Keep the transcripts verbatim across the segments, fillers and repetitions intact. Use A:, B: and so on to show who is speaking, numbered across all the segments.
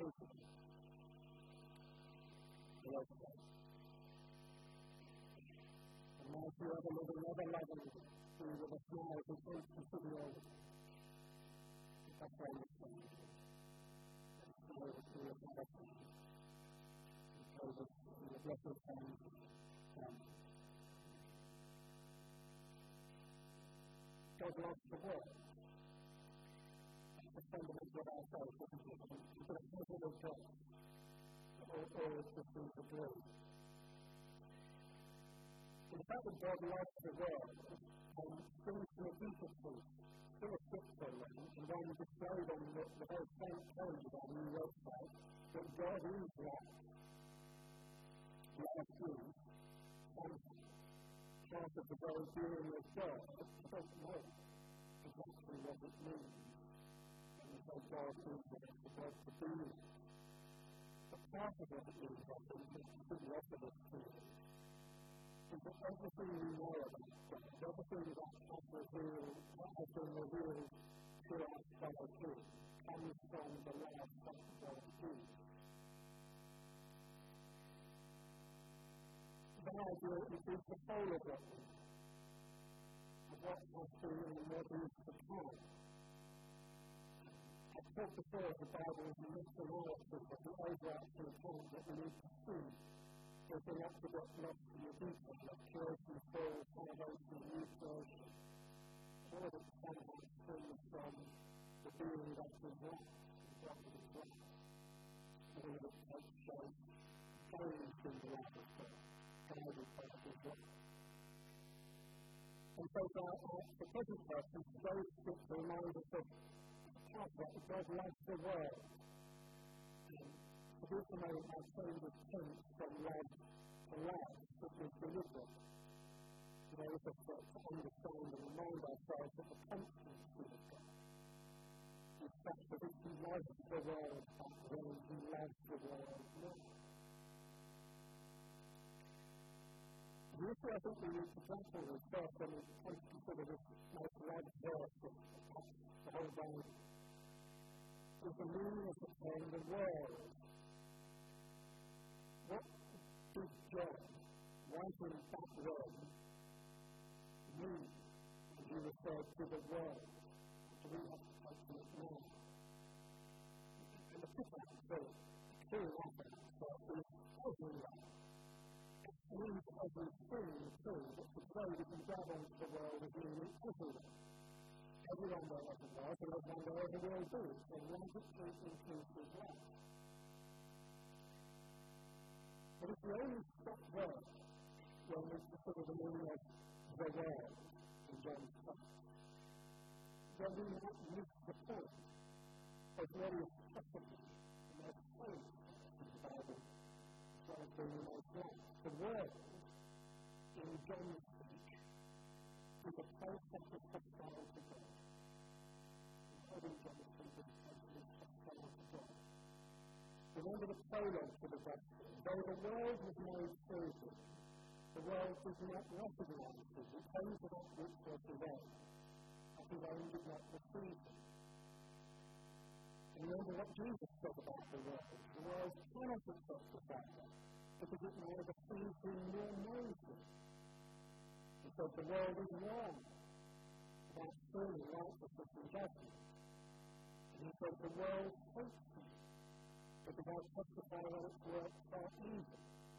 A: people. I love that. And now if you ever live another level through with a smile who thinks you should be over. That's why you're saying it. That's why you're saying it. Because of the blessed times. God loves the world. That's the fundamental of our faith, isn't it? We've got a heaven of God. All, all of the things of God. The fact that God loves the world um, brings to a deeper truth, still a scriptural one, and then displayed on the, the very front page of our new website, that God is love. Love is something. Part of the very being of God. I don't know exactly what it means. And so God is there for God to be with. But part of what it means, I think, is to be offered us to us. Is that everything we know about God, everything that has revealed, that has been revealed to us by Him, comes from the love that God is. The idea is the whole of it, of what has been and what is to come. I've talked before of the Bible as a mythology of the overarching point that we need to see. There's a lot to get lost in the detail, like creation, fall, salvation, new creation. All of it somehow springs from the being that is right, and God is right. All of it takes shape, change in the life of God. And so, uh, for present purposes, those scriptures remind us of that God loves the world. To this moment, I've shown the tense from love to love, which is deliberate. You know, it's to understand and remind ourselves of the constancy of God. In fact, that He loves the world back then, He loves the world now. The issue I think we need to grapple with first when we come to consider this most loved verse of the whole Bible is the meaning of the term the world. What did John, writing back then, mean when he referred to the world? Do we have to take from it now? And the picture is very clear enough in itself is everywhere. It means everything too, but today we can grab onto the world as meaning everywhere. Everyone wherever it was, and everyone wherever it will be. So love it to inclusive love. But if we only stop there, when we consider the meaning of the world in John's text, then we might miss the point of what is possible and what is safe in the Bible, as well as being the most right. The world, in John's speech, is a place that is hostile to God. In John's speech, is a place that is hostile to God. Remember the prologue to the gospel. Though the world was made through Him, the world did not recognize Him. It came to that which was His own, and His own did not receive Him. And remember what Jesus said about the world. The world cannot accept the Father, because it neither sees Him nor knows Him. He said the world is wrong about sin and righteousness and judgment. And He said the world hates Him, because I testify that its works are evil.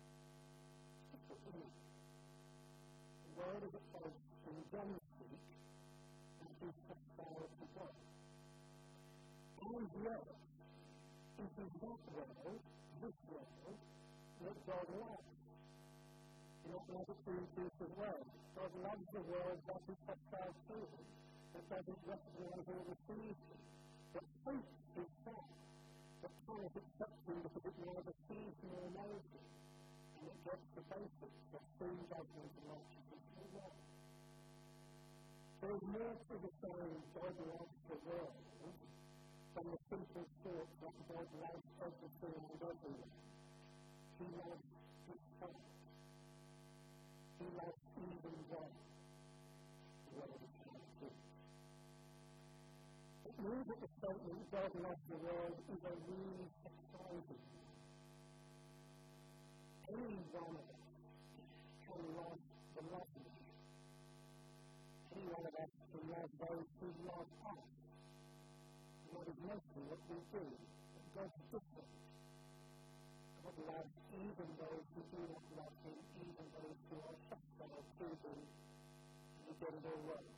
A: The world is a place in John's speech that is hostile to God. And yet, it is that world, this world, that God loves. And that loves it to inclusive world. God loves the world that is hostile to Him, that doesn't recognize or receive Him, that hates His Son, that cannot accept Him because it neither sees nor knows Him, and it gets the basics of sin, judgment, and righteousness in the world. There is more to the saying God loves the world than the simple thought that God loves everything and everyone. He loves His Son. He loves even God. The world is not good. But means that the statement, God loves the world, is a really surprising. Any one of us can love the lovely. Any one of us can love those who love us. And that is mostly what we do. But God's different. God loves even those who do not love Him, even those who are hostile to Him, and we get it all wrong.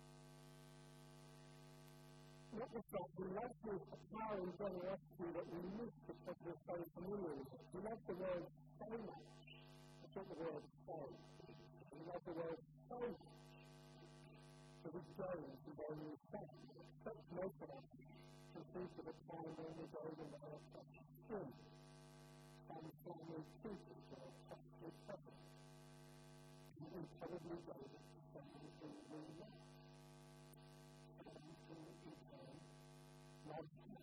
A: Not just that, we love His power and generosity that we miss because we're so familiar with it. We love the word so much. That's what the word says. We love the word so much that it goes and goes in the same. Such most of us can think of a time when we go and they are such sin. Some family tutors or a costly couple. And we probably go to someone who we love. Someone who we can love us.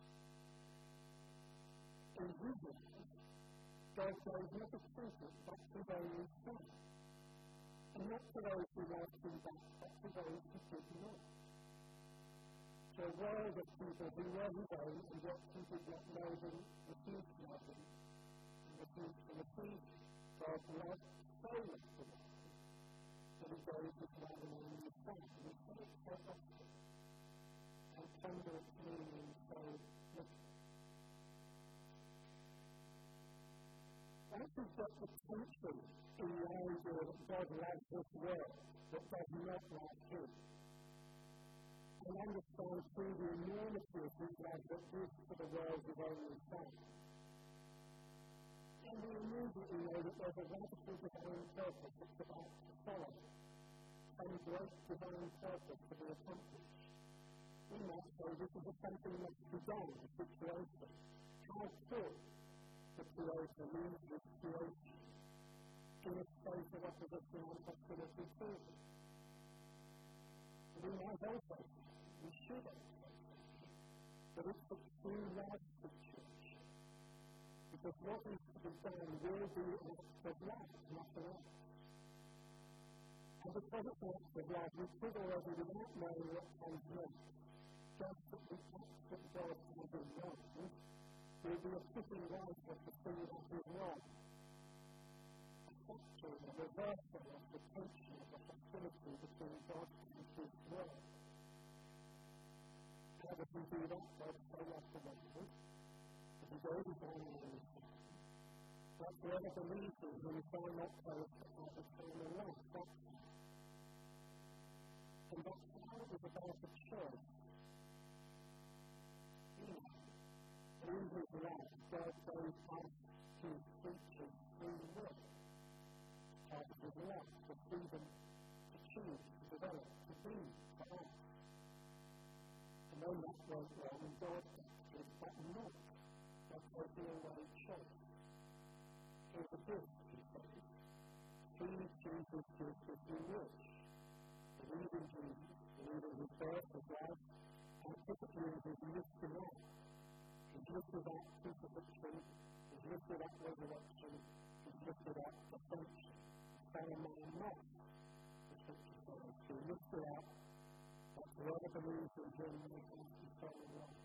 A: In Jesus, God goes not to people, but to those who sin. And not to those who love Him back, but to those who did not. To a world of people who were His own and yet who did not know Him, refused to love Him, and refused to receive Him. God loved so much the world that He gave His love and only Son. And we say it so often, and ponder its meaning so little. Once we've got the tension in the idea that God loves this world, that does not love Him, and understand through the enormity of His love that gives to the world His only Son, and we immediately know that there's a radical divine purpose that's about to follow, some great divine purpose to be accomplished. We might say this is something that's begun, a situation. How could the Creator leave this creation in a state of opposition and hostility to Him? We might also say, we should expect that it's a true love situation. Because what is to be done will be an act of love, nothing else. And because it's an act of love, we could already, without knowing what comes next, just that the act that God has in mind will be a fitting right of the thing that is wrong. A fracturing, a reversal of the tension of the hostility between God and His world. How does He do that? God so loves the world. If He goes His own way, that whoever believes in Him shall not perish but have eternal life. That's how. And that's how it is about the church. In His love, God gave us His creatures free will. Part of His love, the freedom to choose, to develop, to be, to act. And when that went wrong, God acted, but not by taking away choice. It was a gift, He said. Please choose His gift if you wish. Believe in Jesus, believe in His birth, His life, and typically in His lifting up. He's lifted up crucifixion, He's lifted up resurrection, He's lifted up ascension. Son of man not, the Scripture says. He lifted up that whoever believes in Him may have eternal life.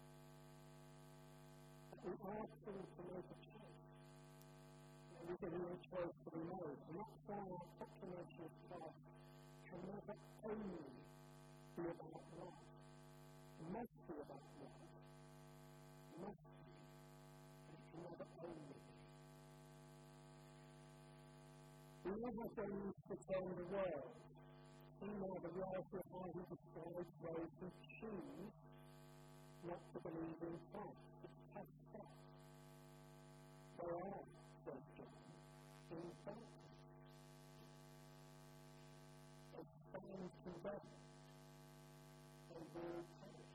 A: But we are called to make a choice. There is a real choice to be made. And that's why our proclamation of Christ can never only be about love. It must be about love. Must be, but it can never only be. We never believe to turn the world. See now the reality of how He describes those who choose not to believe in Christ. It's tough stuff. They are, says John, in darkness. They stand condemned. They will perish.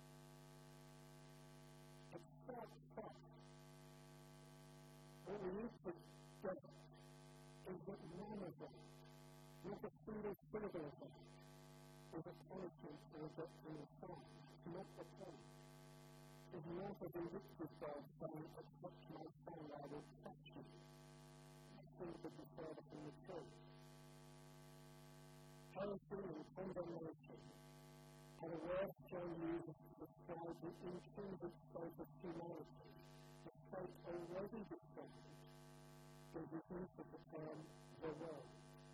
A: Stop, stop. What we need to get is that none of them, not a single syllable of them, is a punishment for rejecting the Son. It's not the point. It's not a vindictive God saying, accept my Son, I will touch you. Nothing could be further from the truth. Heresy and condemnation are the worst John uses to describe the intrinsic state of humanity, the state already described in his use of the term the world.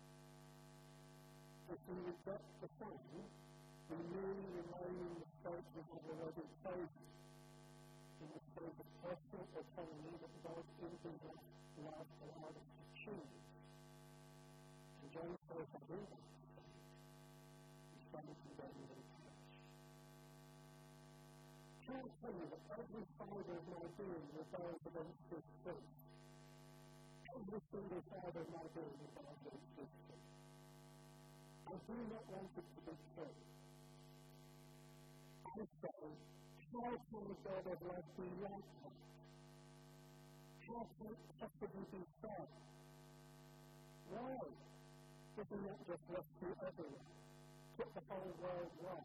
A: If we reject the Son, we merely remain in the state we have already chosen, in the state of personal autonomy that God in his love allowed us to choose. And John says that in that state, we stand condemned and punished. Can I tell you that every fibre of my being rebels against this truth? Every single fibre of my being rebels against this truth. I do not want it to be true. I say, how can the God of love be like that? How can it possibly be fair? Why does he not just rescue everyone, put the whole world right?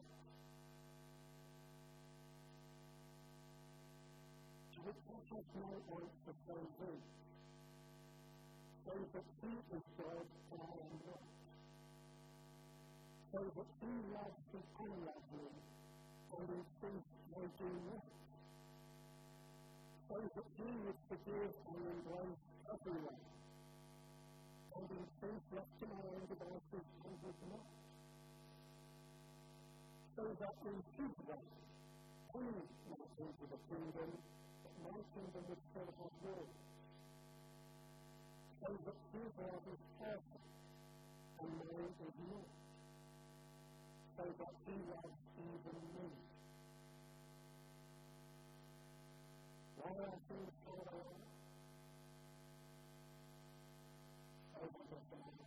A: To which I have no answer so weak, so that he is God and I am not. So that he loves the unlovely, and in truth may do right. So that he would forgive and embrace everyone, and in truth left to my own devices he would not. So that in his way, he might enter the kingdom, but my kingdom would still have yours. So that his love is perfect, and mine is not. So that he loves even me. Why are things so hard? So that the Son.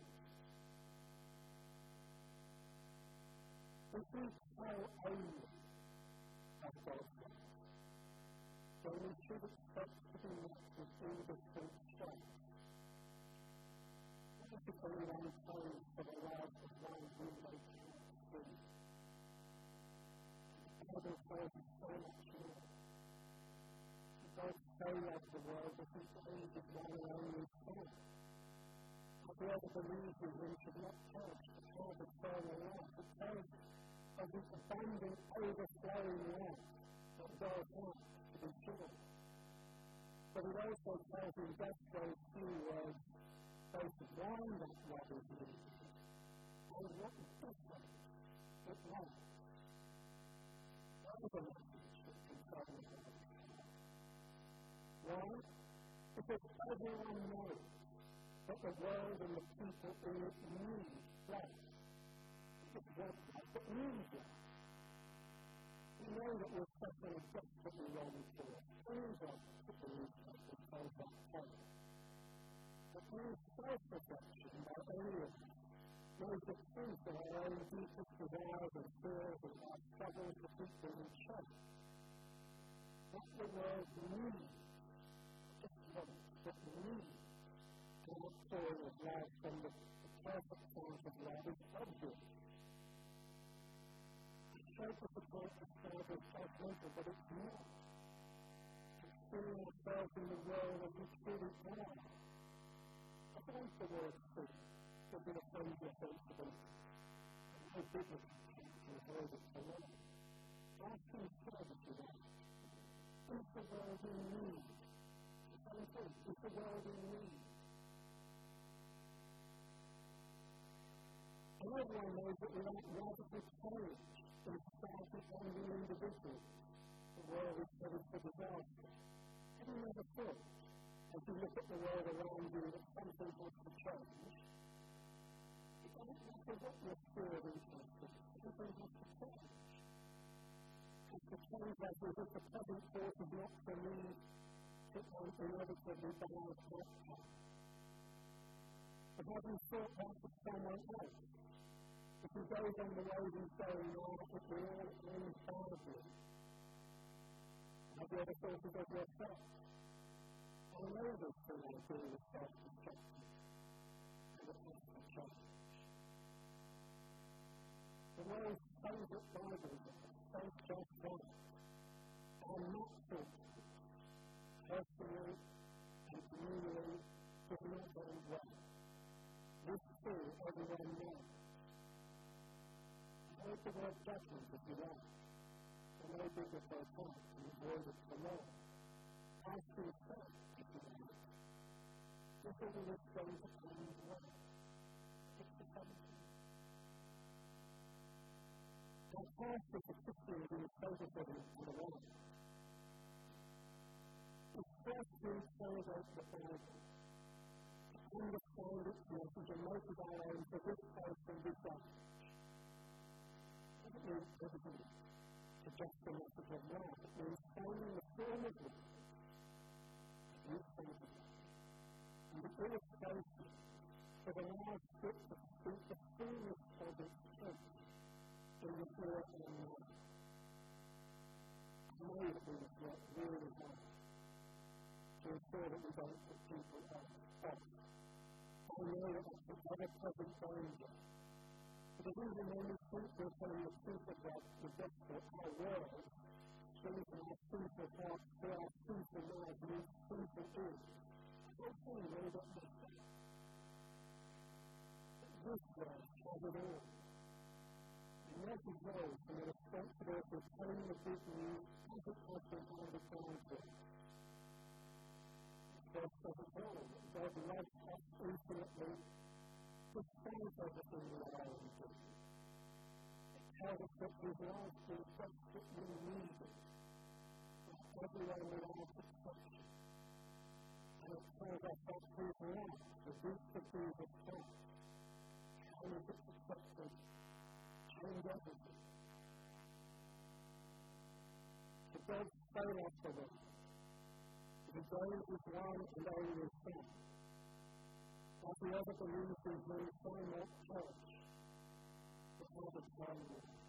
A: If we tell only of God's love, then we should expect to be met with all the full strength. Basically, one prays for the love of one who they cannot see. The Bible says so much more. God so loved the world that he gave his one and only Son. Whoever believes in him should not perish but have eternal life. It tells of this abundant, overflowing love that God has to be sure. But it also tells in just those few words both why that love is needed and what difference it makes. That is a message that concerns us. Why? Because everyone knows that the world and the people in it need love. It's not love, but needs love. We know that we're suffering desperately wrong for it. Things like the newspaper tells that tale. But through self-reflection by any of us, knows the truth of our own deepest desires and fears and our struggles to keep them in check. What the world needs, just wants, but needs, an outpouring of love from the, the perfect source of love is obvious. The shape of the point of God is judgmental, but it's not. It's seeing ourselves in the world as we truly are. I think the word truth should be a friendly sensibility. No biblical truth to avoid it for long. Ask himself if you want. Is the world in need? The same thing. Is the world in need? And everyone knows that without radical change in society and in individuals, the world is headed for disaster. Have you never thought, as you look at the world around you, that something has to change? It doesn't matter what your sphere of interest is, something has to change. It's to change as if the present force is not to lead to an inevitably balanced outcome. But have you thought that for someone else? If he goes on the road and saying, now it will all end badly, have you ever thought of yourself? I know this thing I do is self-destructive, and it has to change. The world's favourite Bible verse says just that. Our natural personally and communally does not go well. This too, everyone knows. I hate the word judgment if you like. biblical account and avoid it for long. As to the fact, if you like, this is a list going to end well. It's the seventeen. Now, past is a Christian who is focused on the world. It's first to interrogate the Bible, to understand its message and make it our own for this place and this age. It doesn't mean everything to just the message of love. It means finding the form of love that you think of it. And the illustration that allows it to speak the fullness of its truth in the here and now. I know that we must work really hard to ensure that we don't put people off. I know that that's an ever-present danger. Because even when we think we're telling the truth of God, the gospel, our world, things in our sinful hearts, through our sinful lives, and our sinful ears, I don't think we really get this. This world has it all. And that is those from the responsibility of telling the good news as it has been handed down to us. God says it all, that God loves us infinitely, despite everything we are and do. It tells us that His life is desperately needed by everyone without exception. And it tells us that His life, the gift of Jesus Christ, changes its acceptance, change everything. So God so loves the world. The goal is one and only Son. As whoever believes in Him, so much church, the Father of